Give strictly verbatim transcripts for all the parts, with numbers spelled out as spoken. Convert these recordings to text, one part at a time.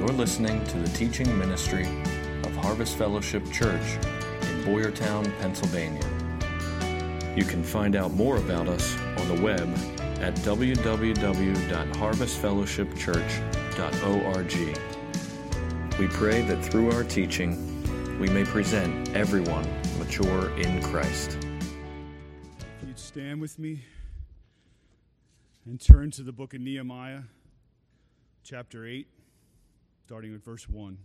You're listening to the teaching ministry of Harvest Fellowship Church in Boyertown, Pennsylvania. You can find out more about us on the web at w w w dot harvest fellowship church dot org. We pray that through our teaching, we may present everyone mature in Christ. If you'd stand with me and turn to the book of Nehemiah, chapter eight, starting with verse one.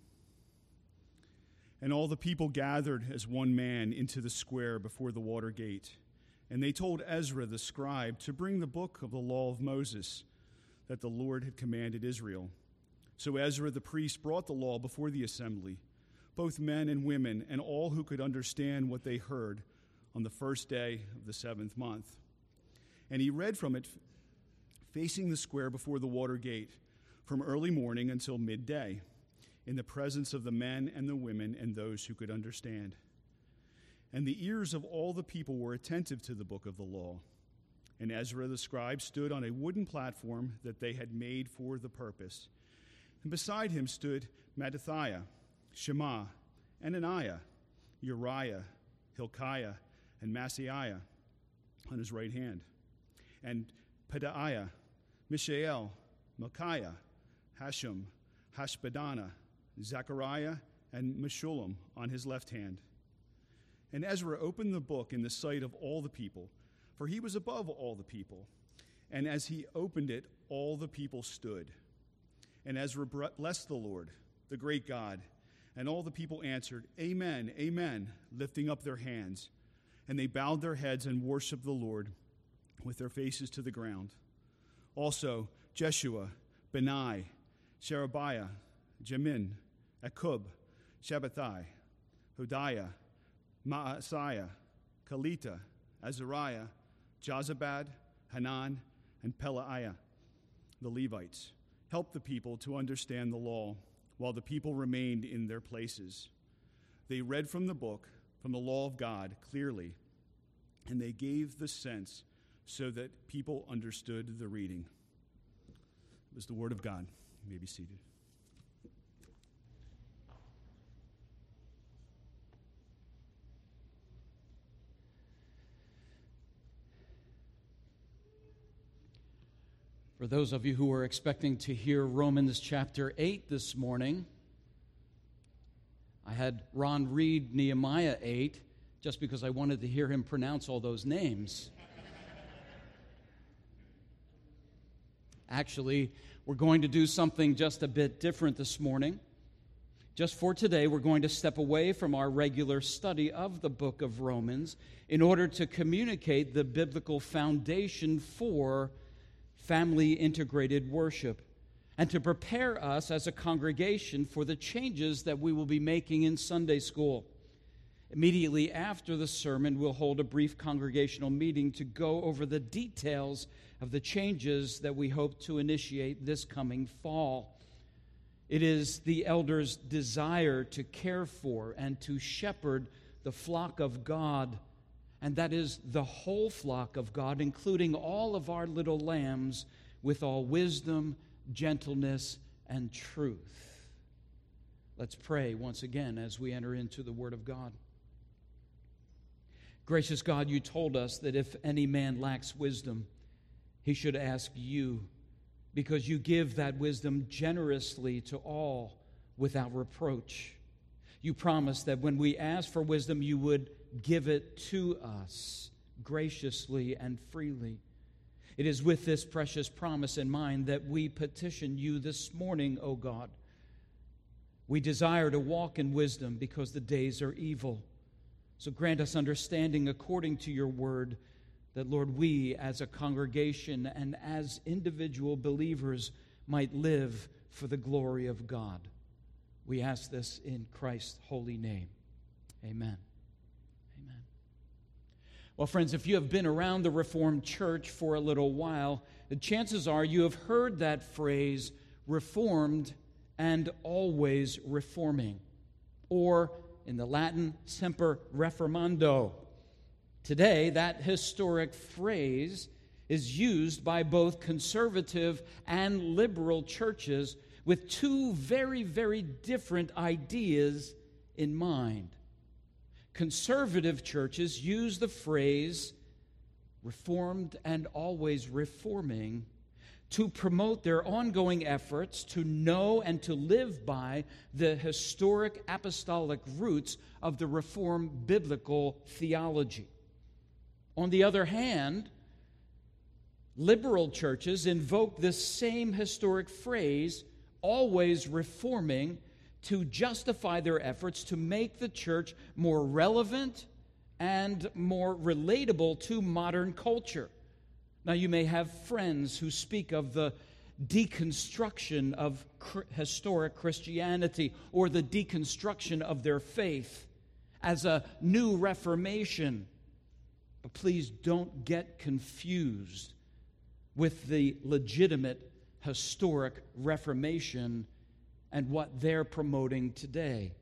And all the people gathered as one man into the square before the water gate. And they told Ezra the scribe to bring the book of the law of Moses that the Lord had commanded Israel. So Ezra the priest brought the law before the assembly, both men and women, and all who could understand what they heard on the first day of the seventh month. And he read from it facing the square before the water gate, from early morning until midday, in the presence of the men and the women and those who could understand. And the ears of all the people were attentive to the book of the law. And Ezra the scribe stood on a wooden platform that they had made for the purpose. And beside him stood Mattithiah, Shema, Ananiah, Uriah, Hilkiah, and Maaseiah on his right hand, and Pedaiah, Mishael, Micaiah, Hashum, Hashbaddanah, Zechariah, and Meshullam on his left hand. And Ezra opened the book in the sight of all the people, for he was above all the people. And as he opened it, all the people stood. And Ezra blessed the Lord, the great God. And all the people answered, Amen, Amen, lifting up their hands. And they bowed their heads and worshiped the Lord with their faces to the ground. Also, Jeshua, Benai, Sherebiah, Jamin, Akub, Shabbatai, Hodiah, Maaseiah, Kelita, Azariah, Jozabad, Hanan, and Pelaiah, the Levites, helped the people to understand the law, while the people remained in their places. They read from the book, from the law of God, clearly, and they gave the sense so that people understood the reading. It was the word of God. You may be seated. For those of you who are expecting to hear Romans chapter eight this morning, I had Ron read Nehemiah eight just because I wanted to hear him pronounce all those names. Actually, we're going to do something just a bit different this morning. Just for today, we're going to step away from our regular study of the book of Romans in order to communicate the biblical foundation for family integrated worship and to prepare us as a congregation for the changes that we will be making in Sunday school. Immediately after the sermon, we'll hold a brief congregational meeting to go over the details of the changes that we hope to initiate this coming fall. It is the elders' desire to care for and to shepherd the flock of God, and that is the whole flock of God, including all of our little lambs, with all wisdom, gentleness, and truth. Let's pray once again as we enter into the Word of God. Gracious God, you told us that if any man lacks wisdom, he should ask you, because you give that wisdom generously to all without reproach. You promised that when we ask for wisdom, you would give it to us graciously and freely. It is with this precious promise in mind that we petition you this morning, O God. We desire to walk in wisdom because the days are evil. So grant us understanding according to your word, that, Lord, we as a congregation and as individual believers might live for the glory of God. We ask this in Christ's holy name. Amen. Amen. Well, friends, if you have been around the Reformed Church for a little while, the chances are you have heard that phrase, reformed and always reforming, or in the Latin, semper reformando. Today, that historic phrase is used by both conservative and liberal churches with two very, very different ideas in mind. Conservative churches use the phrase reformed and always reforming to promote their ongoing efforts to know and to live by the historic apostolic roots of the Reformed biblical theology. On the other hand, liberal churches invoke this same historic phrase, always reforming, to justify their efforts to make the church more relevant and more relatable to modern culture. Now, you may have friends who speak of the deconstruction of cr- historic Christianity or the deconstruction of their faith as a new reformation. But please don't get confused with the legitimate historic Reformation and what they're promoting today.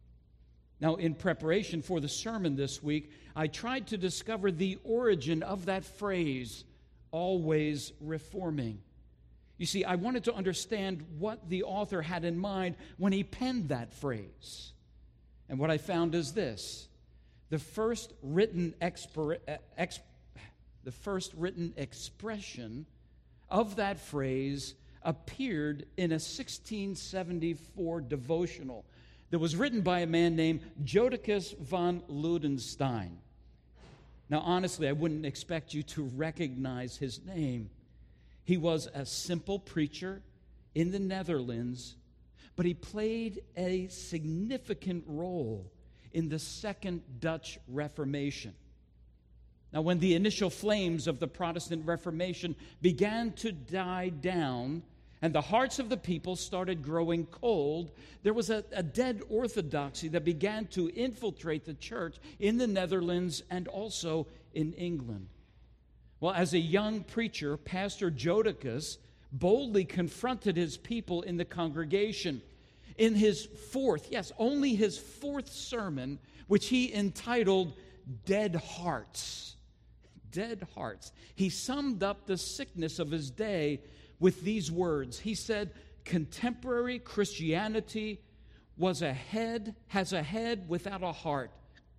Now, in preparation for the sermon this week, I tried to discover the origin of that phrase, always reforming. You see, I wanted to understand what the author had in mind when he penned that phrase. And what I found is this: the first written expir- ex- the first written expression of that phrase appeared in a sixteen seventy-four devotional that was written by a man named Jodocus von Ludenstein. Now, honestly, I wouldn't expect you to recognize his name. He was a simple preacher in the Netherlands, but he played a significant role in the Second Dutch Reformation. Now, when the initial flames of the Protestant Reformation began to die down and the hearts of the people started growing cold, there was a, a dead orthodoxy that began to infiltrate the church in the Netherlands and also in England. Well, as a young preacher, Pastor Jodocus boldly confronted his people in the congregation. In his fourth, yes, only his fourth sermon, which he entitled Dead Hearts. Dead Hearts. He summed up the sickness of his day with these words. He said, contemporary Christianity was a head, has a head without a heart,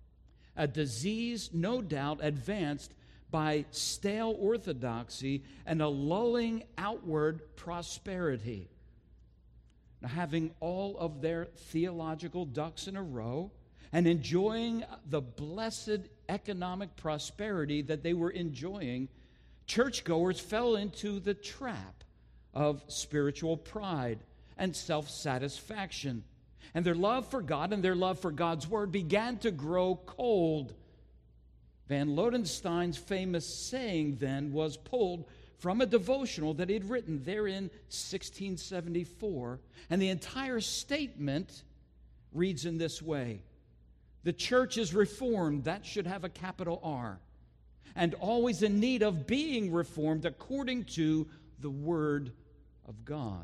a disease no doubt advanced by stale orthodoxy and a lulling outward prosperity. Now, having all of their theological ducks in a row and enjoying the blessed economic prosperity that they were enjoying, churchgoers fell into the trap of spiritual pride and self-satisfaction. And their love for God and their love for God's Word began to grow cold. Van Lodenstein's famous saying then was pulled from a devotional that he'd written there in sixteen seventy-four. And the entire statement reads in this way: the church is reformed, that should have a capital R, and always in need of being reformed according to the Word of God.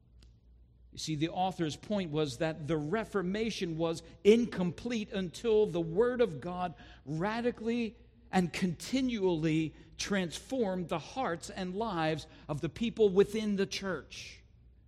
You see, the author's point was that the Reformation was incomplete until the Word of God radically and continually transformed the hearts and lives of the people within the church.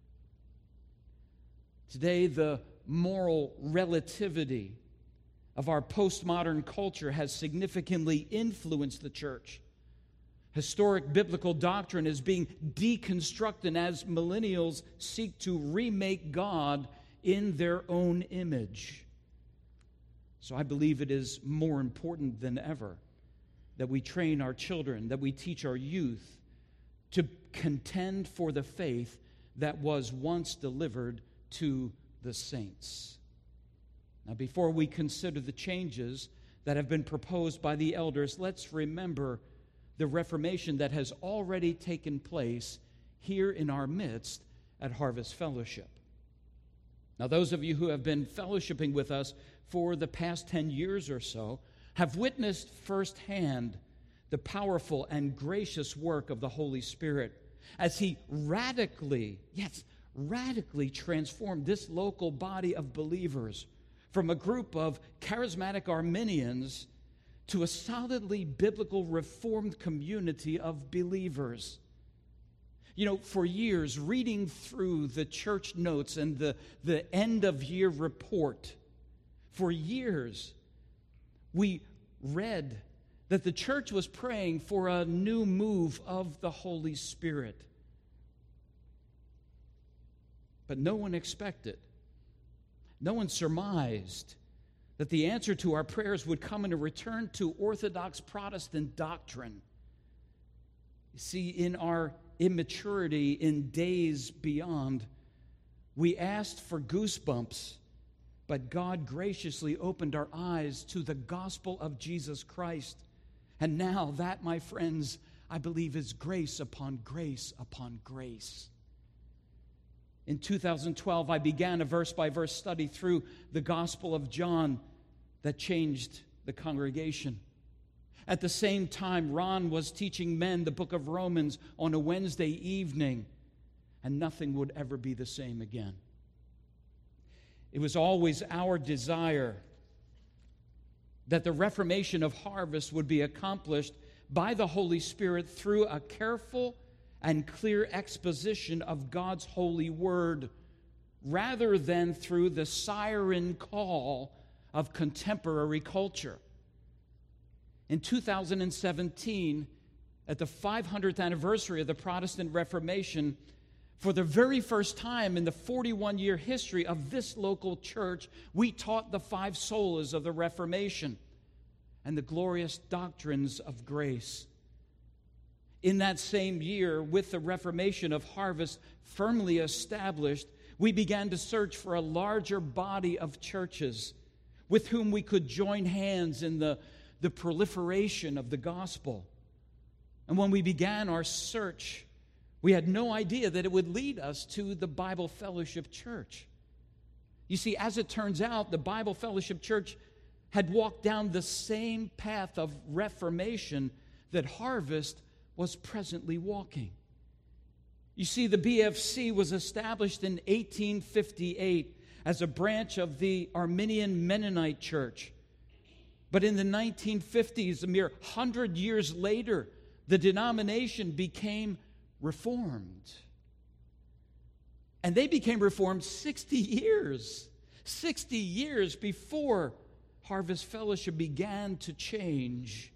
Today, the moral relativity of our postmodern culture has significantly influenced the church. Historic biblical doctrine is being deconstructed as millennials seek to remake God in their own image. So I believe it is more important than ever that we train our children, that we teach our youth to contend for the faith that was once delivered to the saints. Now, before we consider the changes that have been proposed by the elders, let's remember the Reformation that has already taken place here in our midst at Harvest Fellowship. Now, those of you who have been fellowshipping with us for the past ten years or so have witnessed firsthand the powerful and gracious work of the Holy Spirit as He radically, yes, radically transformed this local body of believers from a group of charismatic Arminians to a solidly biblical Reformed community of believers. You know, for years, reading through the church notes and the, the end-of-year report, for years, we read that the church was praying for a new move of the Holy Spirit. But no one expected, no one surmised that the answer to our prayers would come in a return to Orthodox Protestant doctrine. You see, in our immaturity in days beyond, we asked for goosebumps, but God graciously opened our eyes to the gospel of Jesus Christ. And now that, my friends, I believe is grace upon grace upon grace. In two thousand twelve, I began a verse-by-verse study through the Gospel of John that changed the congregation. At the same time, Ron was teaching men the book of Romans on a Wednesday evening, and nothing would ever be the same again. It was always our desire that the reformation of Harvest would be accomplished by the Holy Spirit through a careful and clear exposition of God's holy word, rather than through the siren call of contemporary culture. In two thousand seventeen, at the five hundredth anniversary of the Protestant Reformation, for the very first time in the forty-one-year history of this local church, we taught the five solas of the Reformation and the glorious doctrines of grace. In that same year, with the Reformation of Harvest firmly established, we began to search for a larger body of churches with whom we could join hands in the, the proliferation of the gospel. And when we began our search, we had no idea that it would lead us to the Bible Fellowship Church. You see, as it turns out, the Bible Fellowship Church had walked down the same path of reformation that Harvest was presently walking. You see, the B F C was established in eighteen fifty-eight as a branch of the Arminian Mennonite Church. But in the nineteen fifties, a mere hundred years later, the denomination became Reformed. And they became Reformed sixty years, sixty years before Harvest Fellowship began to change.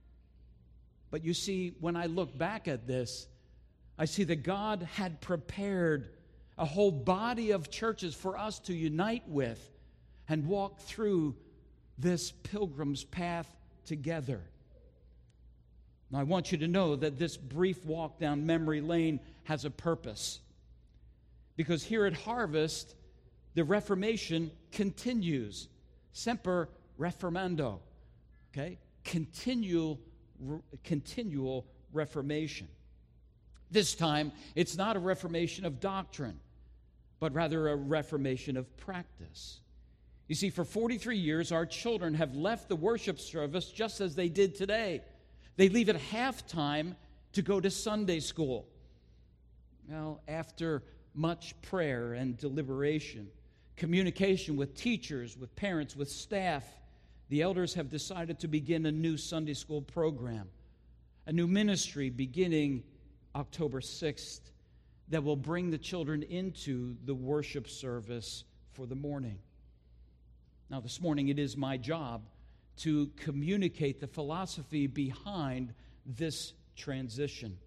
But you see, when I look back at this, I see that God had prepared a whole body of churches for us to unite with and walk through this pilgrim's path together. Now, I want you to know that this brief walk down memory lane has a purpose. Because here at Harvest, the Reformation continues. Semper reformando. Okay? Continual continual reformation. This time, it's not a reformation of doctrine, but rather a reformation of practice. You see, for forty-three years, our children have left the worship service just as they did today. They leave at halftime to go to Sunday school. Well, after much prayer and deliberation, communication with teachers, with parents, with staff, the elders have decided to begin a new Sunday school program, a new ministry beginning October sixth that will bring the children into the worship service for the morning. Now, this morning it is my job to communicate the philosophy behind this transition.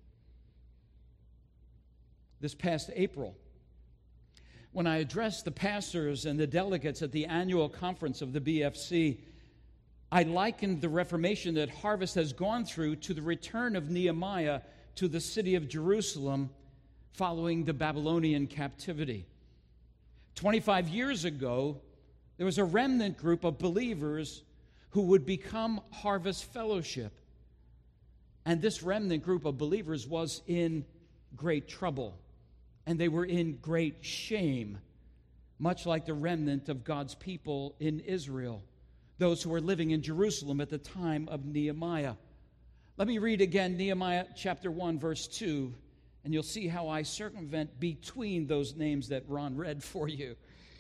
This past April, when I addressed the pastors and the delegates at the annual conference of the B F C, I likened the Reformation that Harvest has gone through to the return of Nehemiah to the city of Jerusalem following the Babylonian captivity. twenty-five years ago, there was a remnant group of believers who would become Harvest Fellowship. And this remnant group of believers was in great trouble. And they were in great shame, much like the remnant of God's people in Israel, those who were living in Jerusalem at the time of Nehemiah. Let me read again Nehemiah chapter one, verse two, and you'll see how I circumvent between those names that Ron read for you.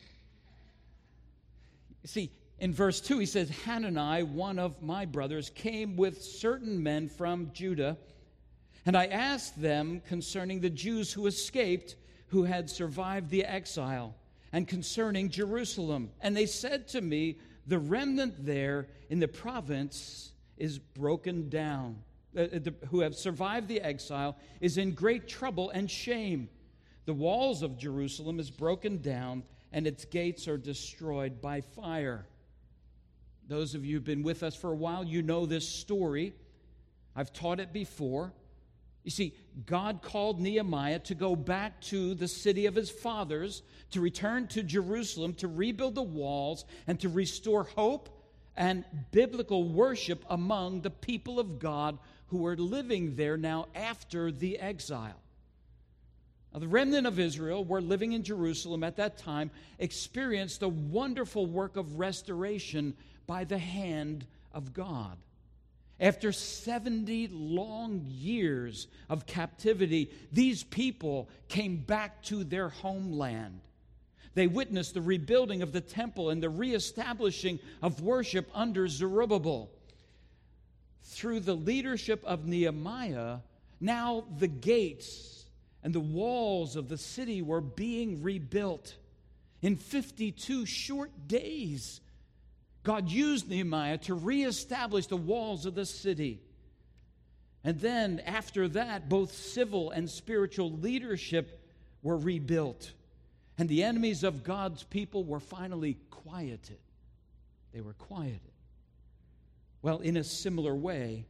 See, in verse two, he says, Hanani, one of my brothers, came with certain men from Judah, And I asked them concerning the Jews who escaped, who had survived the exile, and concerning Jerusalem. And they said to me, the remnant there in the province is broken down, uh, the, who have survived the exile, is in great trouble and shame. The walls of Jerusalem is broken down, and its gates are destroyed by fire. Those of you who've been with us for a while, you know this story. I've taught it before. You see, God called Nehemiah to go back to the city of his fathers, to return to Jerusalem, to rebuild the walls, and to restore hope and biblical worship among the people of God who were living there now after the exile. Now, the remnant of Israel were living in Jerusalem at that time, experienced a wonderful work of restoration by the hand of God. After seventy long years of captivity, these people came back to their homeland. They witnessed the rebuilding of the temple and the reestablishing of worship under Zerubbabel. Through the leadership of Nehemiah, now the gates and the walls of the city were being rebuilt. In fifty-two short days, God used Nehemiah to reestablish the walls of the city. And then, after that, both civil and spiritual leadership were rebuilt. And the enemies of God's people were finally quieted. They were quieted. Well, in a similar way,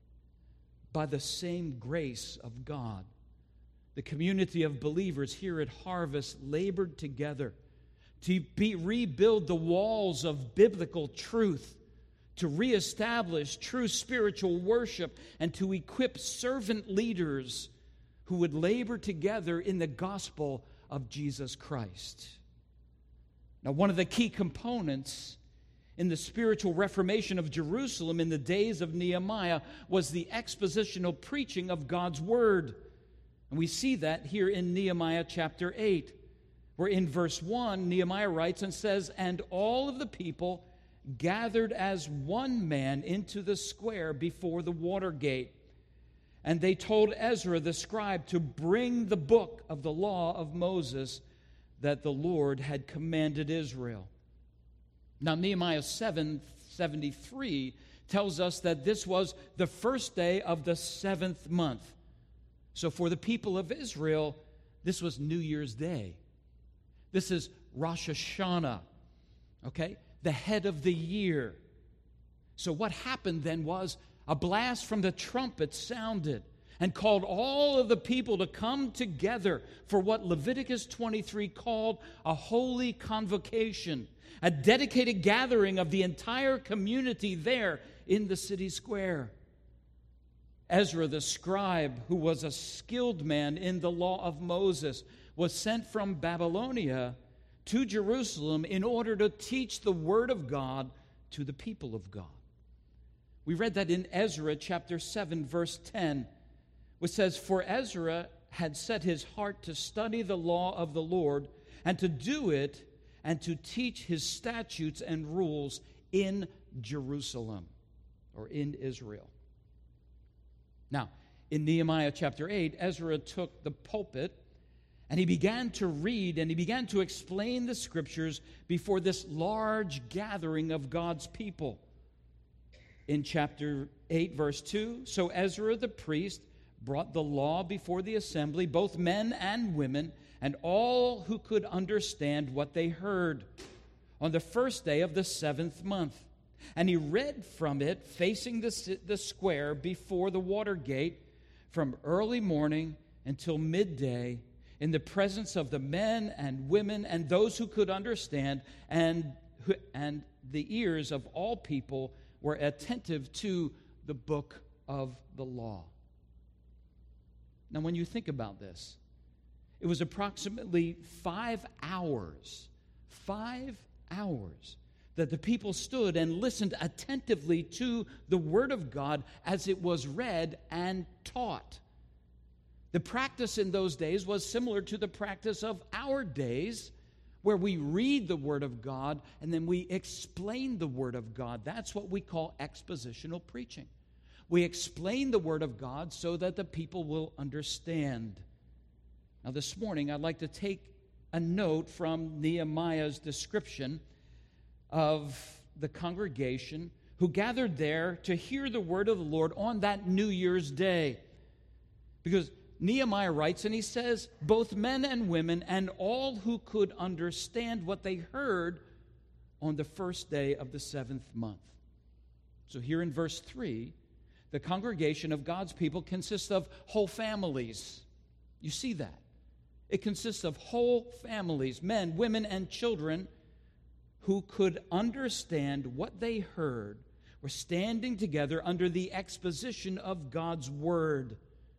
by the same grace of God, the community of believers here at Harvest labored together to be, rebuild the walls of biblical truth, to reestablish true spiritual worship, and to equip servant leaders who would labor together in the gospel of Jesus Christ. Now, one of the key components in the spiritual reformation of Jerusalem in the days of Nehemiah was the expositional preaching of God's Word. And we see that here in Nehemiah chapter eight. Where in verse one, Nehemiah writes and says, "And all of the people gathered as one man into the square before the water gate. And they told Ezra the scribe to bring the book of the law of Moses that the Lord had commanded Israel." Now, Nehemiah seven seventy-three tells us that this was the first day of the seventh month. So for the people of Israel, this was New Year's Day. This is Rosh Hashanah, okay? The head of the year. So what happened then was a blast from the trumpet sounded and called all of the people to come together for what Leviticus twenty-three called a holy convocation, a dedicated gathering of the entire community there in the city square. Ezra the scribe, who was a skilled man in the law of Moses, was sent from Babylonia to Jerusalem in order to teach the Word of God to the people of God. We read that in Ezra chapter seven, verse ten, which says, "For Ezra had set his heart to study the law of the Lord and to do it and to teach his statutes and rules in Jerusalem," or in Israel. Now, in Nehemiah chapter eight, Ezra took the pulpit and he began to read and he began to explain the scriptures before this large gathering of God's people. In chapter eight, verse two, "So Ezra the priest brought the law before the assembly, both men and women, and all who could understand what they heard, on the first day of the seventh month. And he read from it, facing the, the square before the water gate, from early morning until midday, in the presence of the men and women and those who could understand, and, and the ears of all people were attentive to the book of the law." Now, when you think about this, it was approximately five hours, five hours that the people stood and listened attentively to the Word of God as it was read and taught. The practice in those days was similar to the practice of our days, where we read the Word of God and then we explain the Word of God. That's what we call expositional preaching. We explain the Word of God so that the people will understand. Now, this morning, I'd like to take a note from Nehemiah's description of the congregation who gathered there to hear the word of the Lord on that New Year's Day. Because Nehemiah writes, and he says, both men and women and all who could understand what they heard on the first day of the seventh month. So here in verse three, the congregation of God's people consists of whole families. You see that. It consists of whole families, men, women, and children who could understand what they heard, were standing together under the exposition of God's word.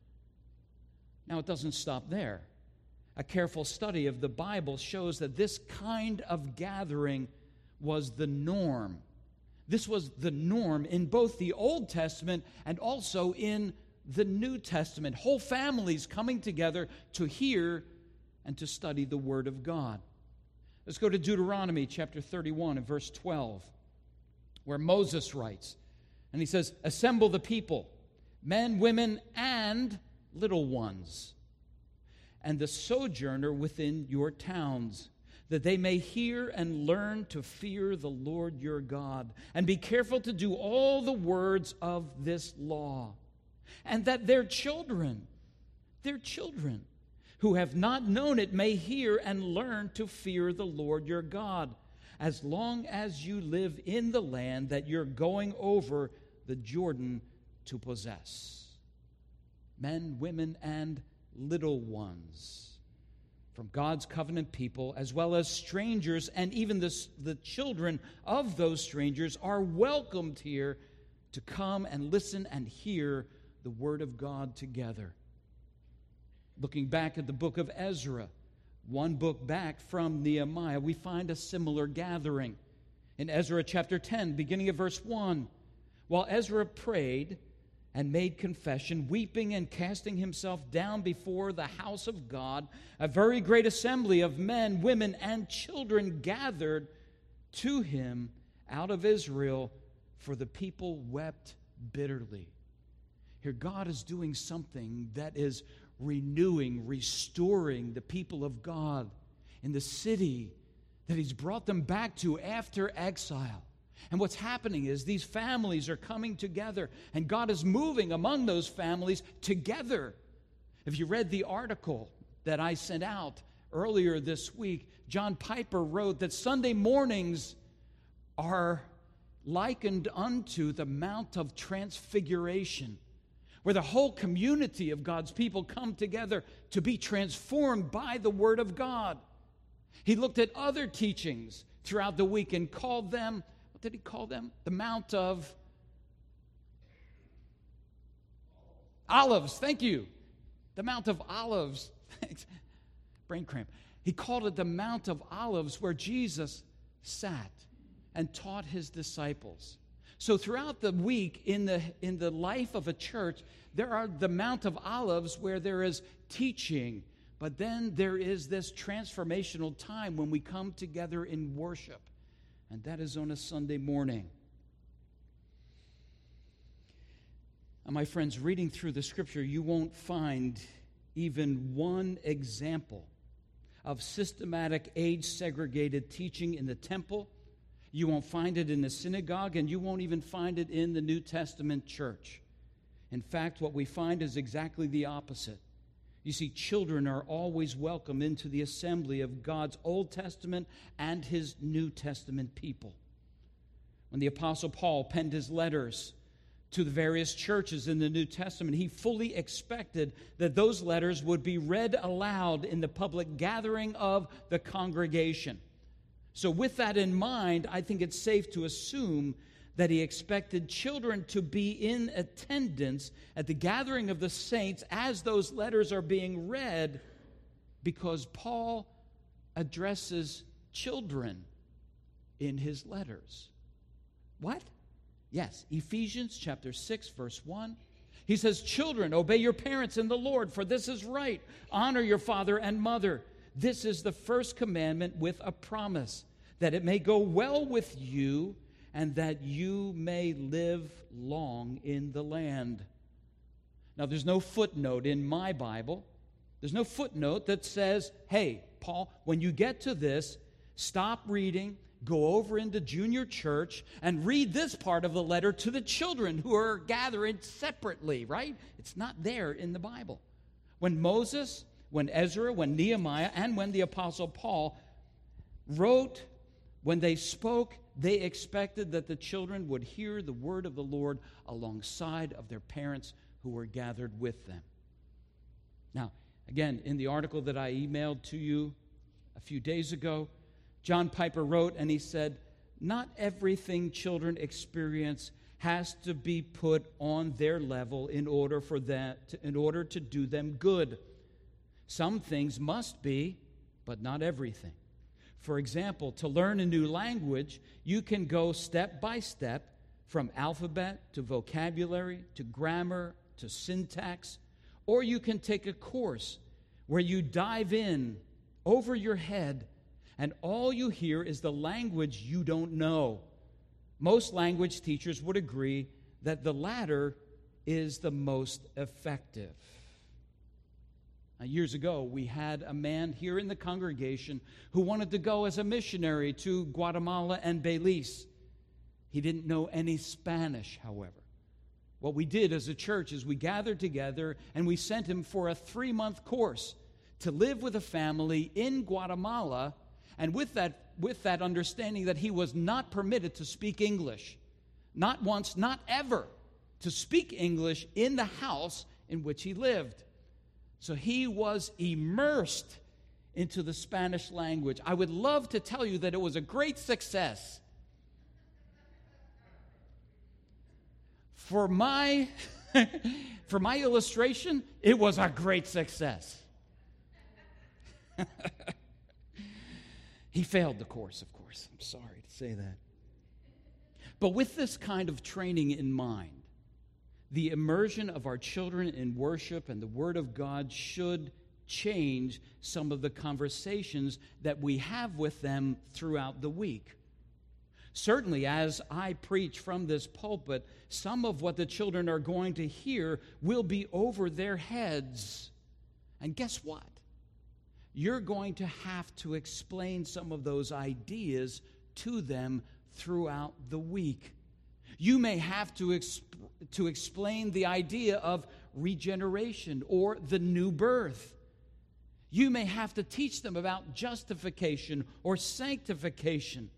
Now, it doesn't stop there. A careful study of the Bible shows that this kind of gathering was the norm. This was the norm in both the Old Testament and also in the New Testament. Whole families coming together to hear and to study the Word of God. Let's go to Deuteronomy chapter thirty-one and verse twelve, where Moses writes, and he says, assemble the people, men, women, and little ones, and the sojourner within your towns, that they may hear and learn to fear the Lord your God, and be careful to do all the words of this law, and that their children, their children, who have not known it may hear and learn to fear the Lord your God, as long as you live in the land that you're going over the Jordan to possess. Men, women, and little ones from God's covenant people, as well as strangers, and even the, the children of those strangers are welcomed here to come and listen and hear the Word of God together. Looking back at the book of Ezra, one book back from Nehemiah, we find a similar gathering. In Ezra chapter ten, beginning of verse one, while Ezra prayed and made confession, weeping and casting himself down before the house of God, a very great assembly of men, women, and children gathered to him out of Israel, for the people wept bitterly. Here, God is doing something that is renewing, restoring the people of God in the city that He's brought them back to after exile. And what's happening is these families are coming together, and God is moving among those families together. If you read the article that I sent out earlier this week, John Piper wrote that Sunday mornings are likened unto the Mount of Transfiguration, where the whole community of God's people come together to be transformed by the Word of God. He looked at other teachings throughout the week and called them, what did he call them? The Mount of Olives. Thank you. The Mount of Olives. Brain cramp. He called it the Mount of Olives, where Jesus sat and taught his disciples. So throughout the week in the in the life of a church, there are the Mount of Olives where there is teaching, but then there is this transformational time when we come together in worship, and that is on a Sunday morning. And my friends, reading through the Scripture, you won't find even one example of systematic age-segregated teaching in the temple. You won't find it in the synagogue, and you won't even find it in the New Testament church. In fact, what we find is exactly the opposite. You see, children are always welcome into the assembly of God's Old Testament and His New Testament people. When the Apostle Paul penned his letters to the various churches in the New Testament, he fully expected that those letters would be read aloud in the public gathering of the congregation. So with that in mind, I think it's safe to assume that he expected children to be in attendance at the gathering of the saints as those letters are being read, because Paul addresses children in his letters. What? Yes, Ephesians chapter six, verse one. He says, "Children, obey your parents in the Lord, for this is right. Honor your father and mother. This is the first commandment with a promise, that it may go well with you and that you may live long in the land. Now, there's no footnote in my Bible. There's no footnote that says, hey, Paul, when you get to this, stop reading, go over into junior church, and read this part of the letter to the children who are gathering separately, right? It's not there in the Bible. When Moses, when Ezra, when Nehemiah, and when the Apostle Paul wrote, when they spoke, they expected that the children would hear the word of the Lord alongside of their parents who were gathered with them. Now, again, in the article that I emailed to you a few days ago, John Piper wrote, and he said, not everything children experience has to be put on their level in order for that, to, in order to do them good. Some things must be, but not everything. For example, to learn a new language, you can go step by step from alphabet to vocabulary to grammar to syntax, or you can take a course where you dive in over your head and all you hear is the language you don't know. Most language teachers would agree that the latter is the most effective. Now, years ago, we had a man here in the congregation who wanted to go as a missionary to Guatemala and Belize. He didn't know any Spanish, however. What we did as a church is we gathered together and we sent him for a three-month course to live with a family in Guatemala, and with that, with that understanding that he was not permitted to speak English. Not once, not ever, to speak English in the house in which he lived. So he was immersed into the Spanish language. I would love to tell you that it was a great success. For my, for my illustration, it was a great success. He failed the course, of course. I'm sorry to say that. But with this kind of training in mind, the immersion of our children in worship and the Word of God should change some of the conversations that we have with them throughout the week. Certainly, as I preach from this pulpit, some of what the children are going to hear will be over their heads. And guess what? You're going to have to explain some of those ideas to them throughout the week. You may have to, exp- to explain the idea of regeneration or the new birth. You may have to teach them about justification or sanctification.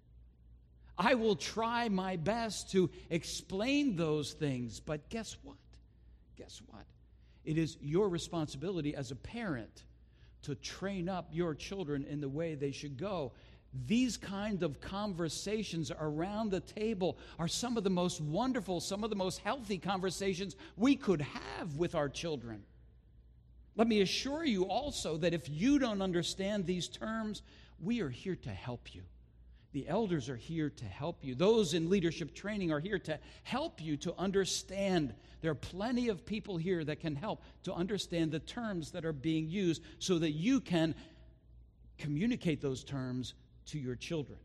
I will try my best to explain those things, but guess what? Guess what? It is your responsibility as a parent to train up your children in the way they should go. These kind of conversations around the table are some of the most wonderful, some of the most healthy conversations we could have with our children. Let me assure you also that if you don't understand these terms, we are here to help you. The elders are here to help you. Those in leadership training are here to help you to understand. There are plenty of people here that can help to understand the terms that are being used so that you can communicate those terms to your children.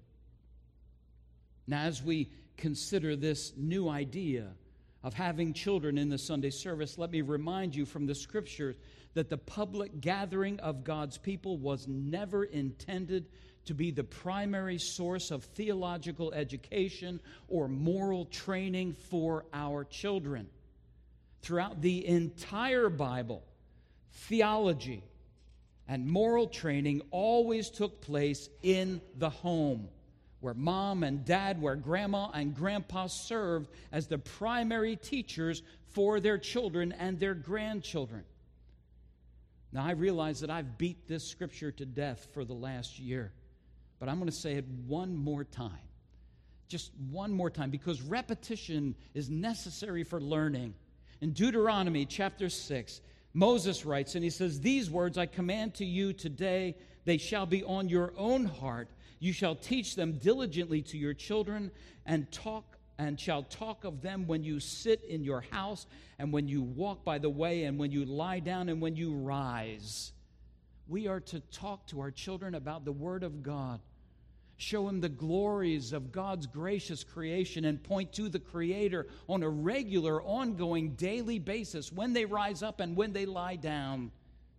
Now, as we consider this new idea of having children in the Sunday service, let me remind you from the Scriptures that the public gathering of God's people was never intended to be the primary source of theological education or moral training for our children. Throughout the entire Bible, theology and moral training always took place in the home, where mom and dad, where grandma and grandpa served as the primary teachers for their children and their grandchildren. Now, I realize that I've beat this scripture to death for the last year, but I'm going to say it one more time. Just one more time, because repetition is necessary for learning. In Deuteronomy chapter six, Moses writes, and he says, "These words I command to you today, they shall be on your own heart. You shall teach them diligently to your children, and talk and shall talk of them when you sit in your house, and when you walk by the way, and when you lie down, and when you rise." We are to talk to our children about the Word of God. show him the glories of God's gracious creation, and point to the Creator on a regular, ongoing, daily basis when they rise up and when they lie down.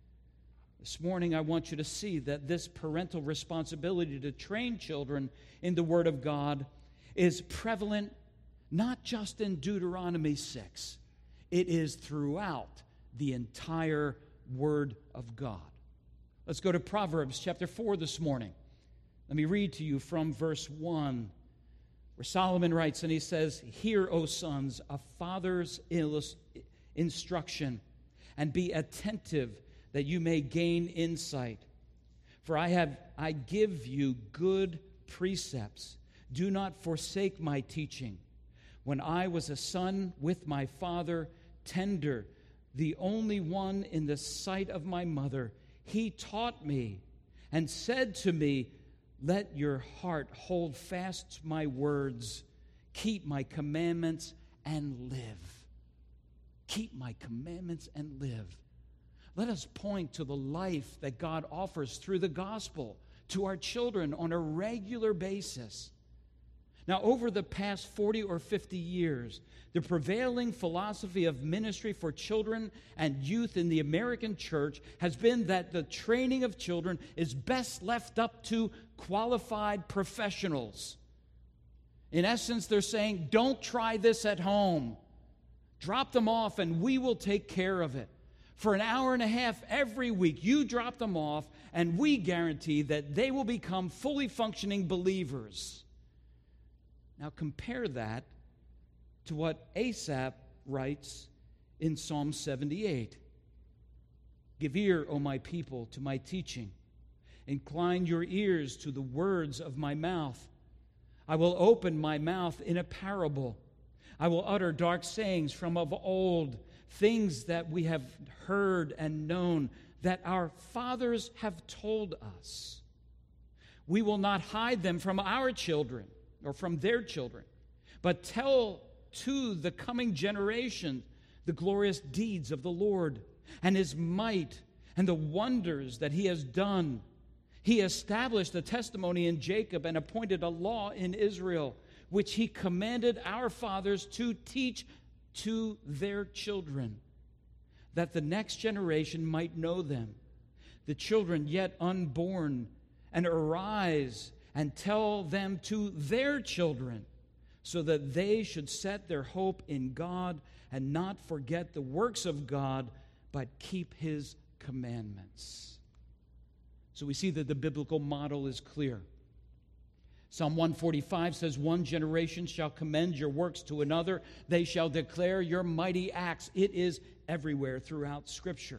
This morning, I want you to see that this parental responsibility to train children in the Word of God is prevalent not just in Deuteronomy six. It is throughout the entire Word of God. Let's go to Proverbs chapter four this morning. Let me read to you from verse one, where Solomon writes, and he says, "Hear, O sons, a father's instruction, and be attentive that you may gain insight. For I have I give you good precepts. Do not forsake my teaching. When I was a son with my father, tender, the only one in the sight of my mother, he taught me and said to me, let your heart hold fast to my words. Keep my commandments and live." Keep my commandments and live. Let us point to the life that God offers through the gospel to our children on a regular basis. Now, over the past forty or fifty years, the prevailing philosophy of ministry for children and youth in the American church has been that the training of children is best left up to qualified professionals. In essence, they're saying, don't try this at home. Drop them off and we will take care of it. For an hour and a half every week, you drop them off and we guarantee that they will become fully functioning believers. Now compare that to what Asaph writes in Psalm seventy-eight. "Give ear, O my people, to my teaching. Incline your ears to the words of my mouth. I will open my mouth in a parable. I will utter dark sayings from of old, things that we have heard and known, that our fathers have told us. We will not hide them from our children or from their children, but tell to the coming generation the glorious deeds of the Lord and his might and the wonders that he has done. He established a testimony in Jacob and appointed a law in Israel, which he commanded our fathers to teach to their children, that the next generation might know them, the children yet unborn, and arise and tell them to their children, so that they should set their hope in God and not forget the works of God, but keep his commandments." So we see that the biblical model is clear. Psalm one forty-five says, "One generation shall commend your works to another. They shall declare your mighty acts." It is everywhere throughout Scripture.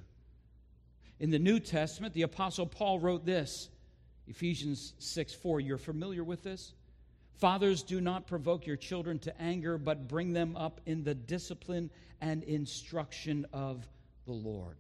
In the New Testament, the Apostle Paul wrote this, Ephesians six four. You're familiar with this? "Fathers, do not provoke your children to anger, but bring them up in the discipline and instruction of the Lord."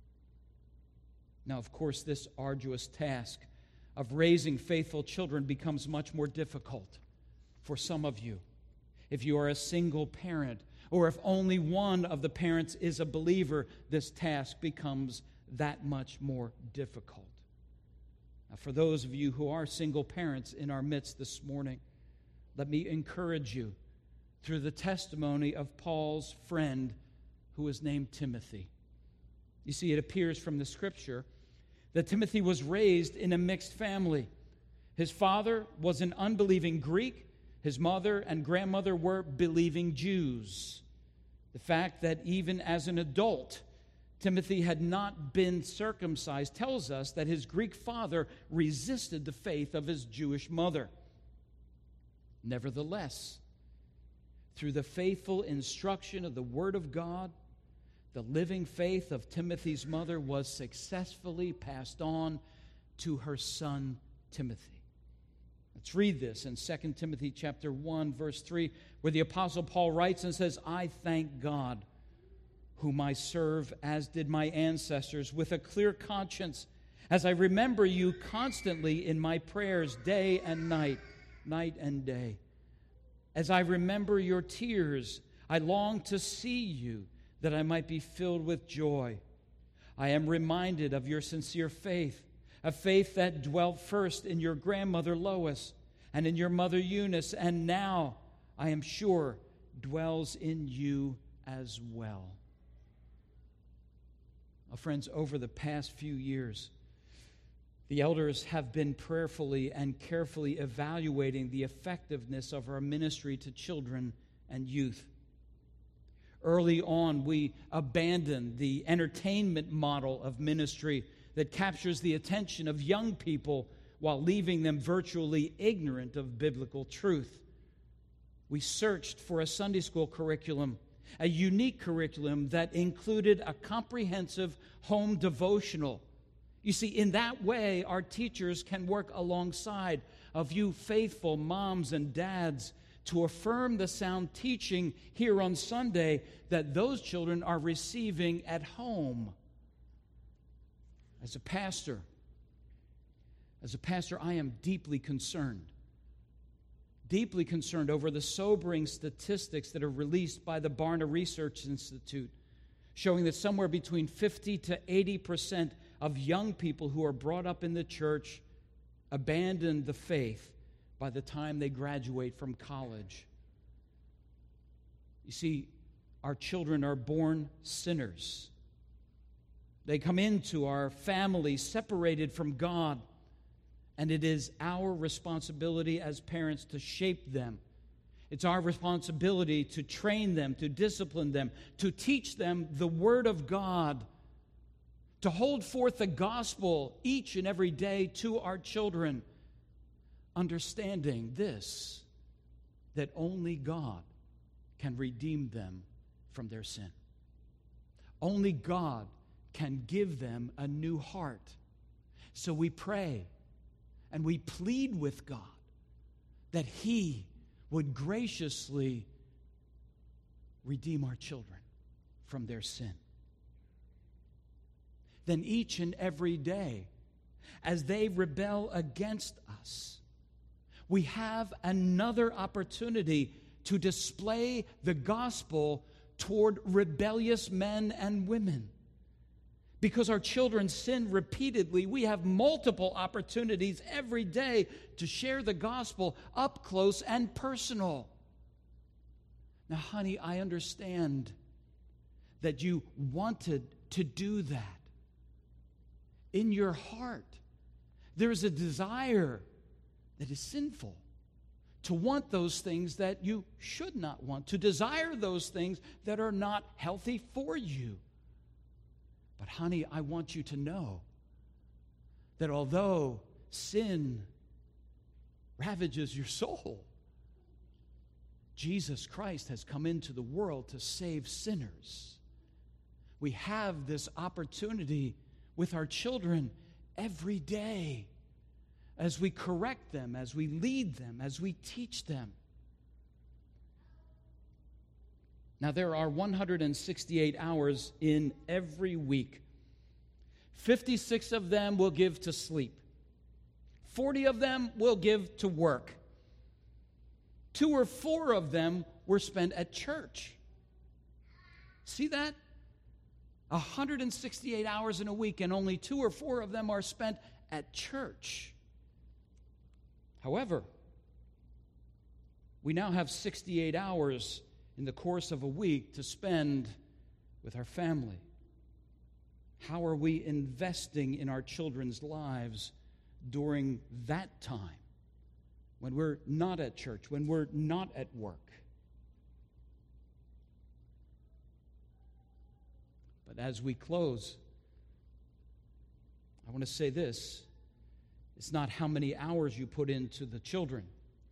Now, of course, this arduous task of raising faithful children becomes much more difficult for some of you. If you are a single parent, or if only one of the parents is a believer, this task becomes that much more difficult. Now, for those of you who are single parents in our midst this morning, let me encourage you through the testimony of Paul's friend who is named Timothy. You see, it appears from the Scripture that Timothy was raised in a mixed family. His father was an unbelieving Greek. His mother and grandmother were believing Jews. The fact that even as an adult, Timothy had not been circumcised tells us that his Greek father resisted the faith of his Jewish mother. Nevertheless, through the faithful instruction of the Word of God, the living faith of Timothy's mother was successfully passed on to her son Timothy. Let's read this in Second Timothy chapter one, verse three, where the Apostle Paul writes and says, "I thank God, whom I serve as did my ancestors, with a clear conscience, as I remember you constantly in my prayers day and night, night and day. As I remember your tears, I long to see you, that I might be filled with joy. I am reminded of your sincere faith, a faith that dwelt first in your grandmother Lois, and in your mother Eunice, and now, I am sure, dwells in you as well. Well, friends, over the past few years, the elders have been prayerfully and carefully evaluating the effectiveness of our ministry to children and youth. Early on, we abandoned the entertainment model of ministry that captures the attention of young people while leaving them virtually ignorant of biblical truth. We searched for a Sunday school curriculum, a unique curriculum that included a comprehensive home devotional. You see, in that way, our teachers can work alongside of you faithful moms and dads to affirm the sound teaching here on Sunday that those children are receiving at home. As a pastor, as a pastor, I am deeply concerned, deeply concerned over the sobering statistics that are released by the Barna Research Institute, showing that somewhere between fifty to eighty percent of young people who are brought up in the church abandon the faith by the time they graduate from college. You see, our children are born sinners. They come into our family separated from God, and it is our responsibility as parents to shape them. It's our responsibility to train them, to discipline them, to teach them the Word of God, to hold forth the gospel each and every day to our children, understanding this, that only God can redeem them from their sin. Only God can give them a new heart. So we pray and we plead with God that He would graciously redeem our children from their sin. Then each and every day, as they rebel against us, we have another opportunity to display the gospel toward rebellious men and women. Because our children sin repeatedly, we have multiple opportunities every day to share the gospel up close and personal. Now, honey, I understand that you wanted to do that. In your heart, there's a desire that is sinful to want those things that you should not want, to desire those things that are not healthy for you. But honey, I want you to know that although sin ravages your soul, Jesus Christ has come into the world to save sinners. We have this opportunity with our children every day as we correct them, as we lead them, as we teach them. Now, there are one hundred sixty-eight hours in every week. fifty-six of them will give to sleep. forty of them will give to work. Two or four of them were spent at church. See that? one hundred sixty-eight hours in a week, and only two or four of them are spent at church. However, we now have sixty-eight hours in the course of a week to spend with our family. How are we investing in our children's lives during that time when we're not at church, when we're not at work? But as we close, I want to say this. It's not how many hours you put into the children,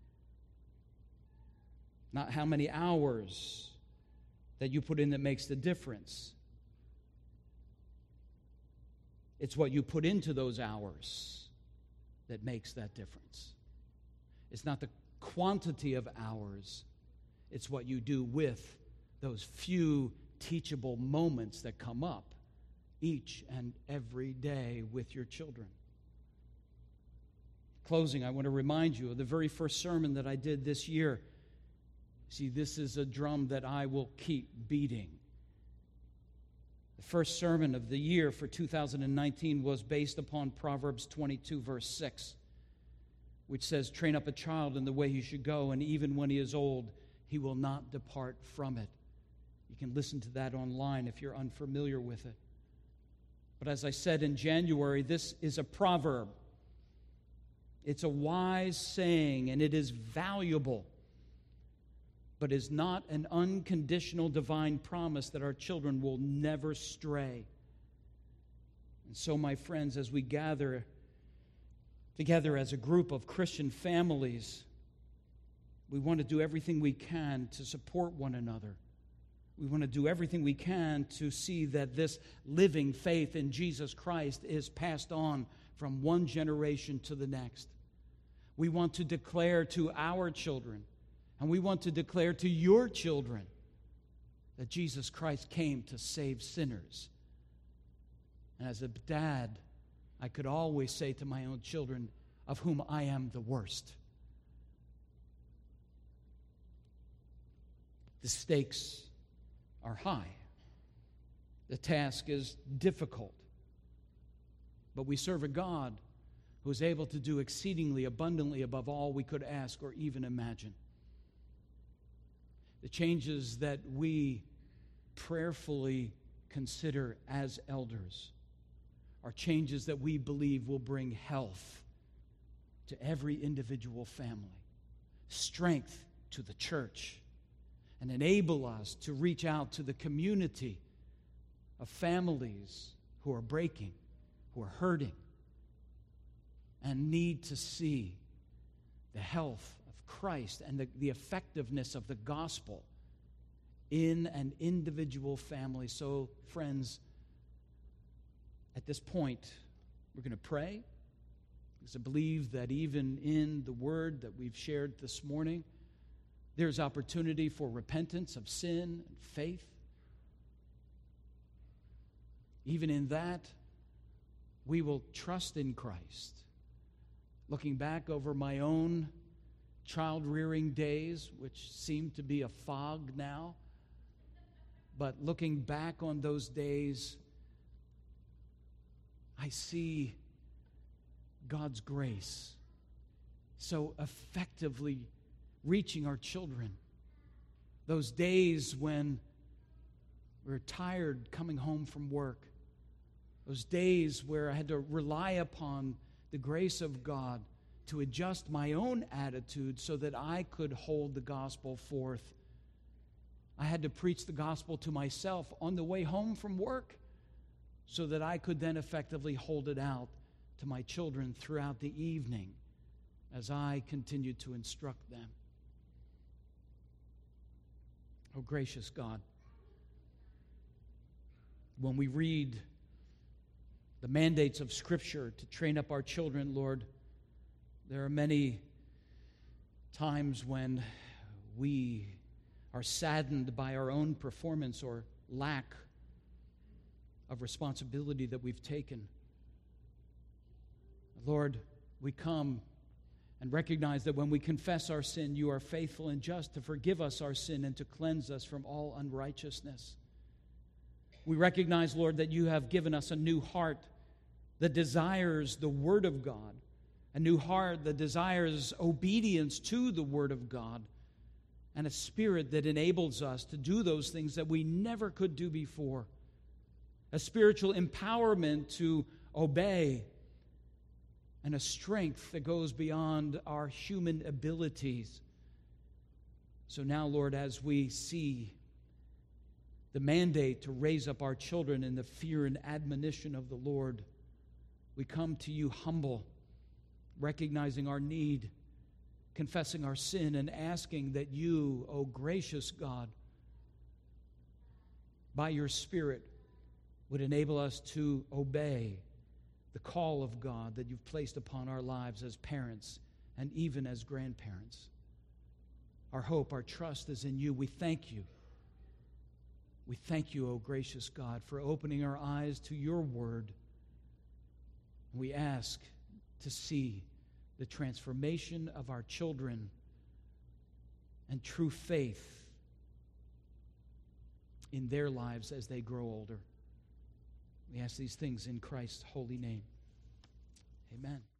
not how many hours that you put in that makes the difference. It's what you put into those hours that makes that difference. It's not the quantity of hours. It's what you do with those few teachable moments that come up each and every day with your children. Closing, I want to remind you of the very first sermon that I did this year. See, this is a drum that I will keep beating. The first sermon of the year for two thousand nineteen was based upon Proverbs twenty-two, verse six. which says, train up a child in the way he should go, and even when he is old, he will not depart from it. You can listen to that online if you're unfamiliar with it. But as I said in January, this is a proverb. It's a wise saying, and it is valuable, but is not an unconditional divine promise that our children will never stray. And so, my friends, as we gather together as a group of Christian families, we want to do everything we can to support one another. We want to do everything we can to see that this living faith in Jesus Christ is passed on from one generation to the next. We want to declare to our children, and we want to declare to your children, that Jesus Christ came to save sinners. And as a dad, I could always say to my own children, of whom I am the worst. The stakes are high. The task is difficult. But we serve a God who is able to do exceedingly abundantly above all we could ask or even imagine. The changes that we prayerfully consider as elders are changes that we believe will bring health to every individual family, strength to the church, and enable us to reach out to the community of families who are breaking, who are hurting, and need to see the health of Christ and the, the effectiveness of the gospel in an individual family. So, friends, at this point, we're going to pray, because I believe that even in the word that we've shared this morning, there's opportunity for repentance of sin and faith. Even in that, we will trust in Christ. Looking back over my own child-rearing days, which seem to be a fog now, but looking back on those days, I see God's grace so effectively reaching our children. Those days when we were tired coming home from work. Those days where I had to rely upon the grace of God to adjust my own attitude so that I could hold the gospel forth. I had to preach the gospel to myself on the way home from work so that I could then effectively hold it out to my children throughout the evening as I continued to instruct them. Oh, gracious God, when we read the mandates of Scripture to train up our children, Lord, there are many times when we are saddened by our own performance or lack of responsibility that we've taken. Lord, we come and recognize that when we confess our sin, you are faithful and just to forgive us our sin and to cleanse us from all unrighteousness. We recognize, Lord, that you have given us a new heart that desires the Word of God, a new heart that desires obedience to the Word of God, and a spirit that enables us to do those things that we never could do before, a spiritual empowerment to obey, and a strength that goes beyond our human abilities. So now, Lord, as we see the mandate to raise up our children in the fear and admonition of the Lord, we come to you humble, recognizing our need, confessing our sin, and asking that you, O gracious God, by your Spirit, would enable us to obey the call of God that you've placed upon our lives as parents and even as grandparents. Our hope, our trust is in you. We thank you. We thank you, O gracious God, for opening our eyes to your word. We ask to see the transformation of our children and true faith in their lives as they grow older. We ask these things in Christ's holy name. Amen.